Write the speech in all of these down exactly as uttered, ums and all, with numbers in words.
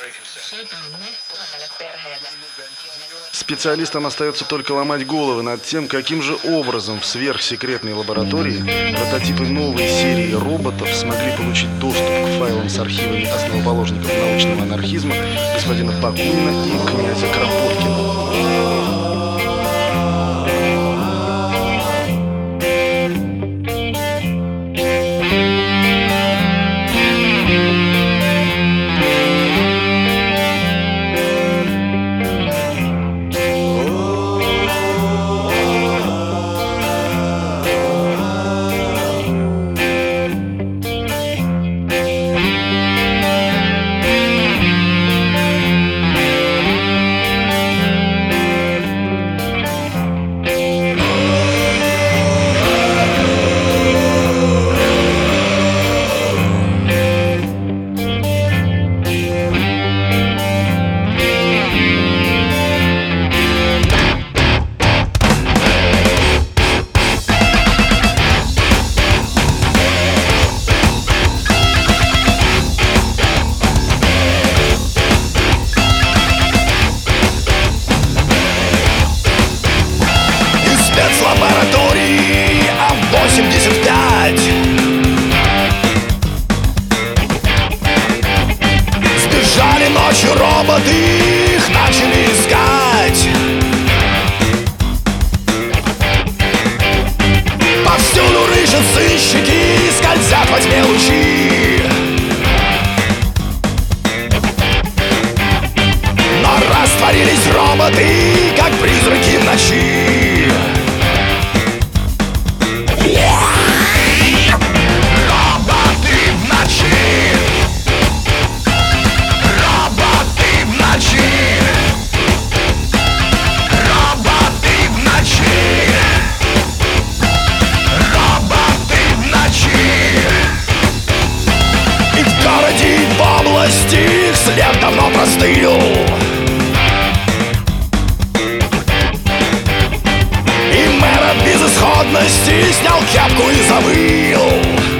Специалистам остается только ломать головы над тем, каким же образом в сверхсекретной лаборатории прототипы новой серии роботов смогли получить доступ к файлам с архивами основоположников научного анархизма господина Бакунина и князя Кропоткина. Лаборатории А восемьдесят пять сбежали ночью роботы, их начали искать. Повсюду рыщут сыщики, скользят во тьме лучи. Но растворились роботы, как призраки в ночи. Их след давно простыл, и мэр от безысходности снял кепку и завыл.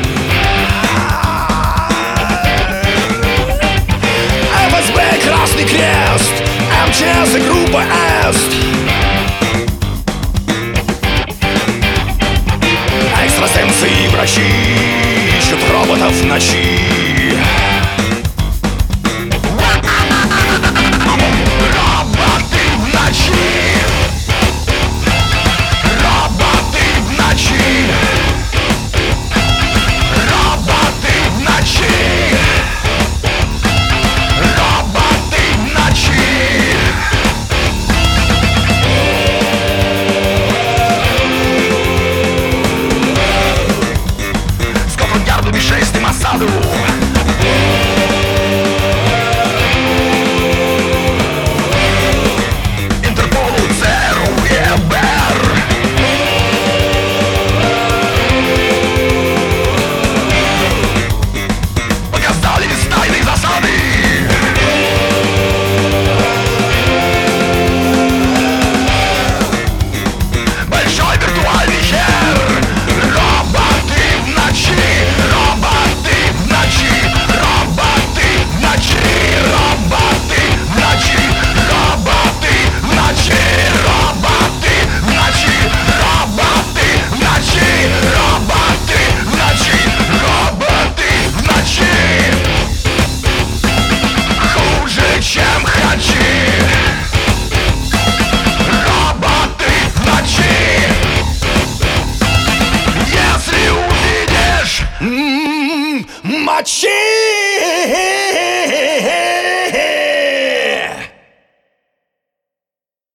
эф эс бэ, Красный Крест, эм че эс и группа Эст. Экстрасенсы и врачи ищут роботов в ночи. Мочи!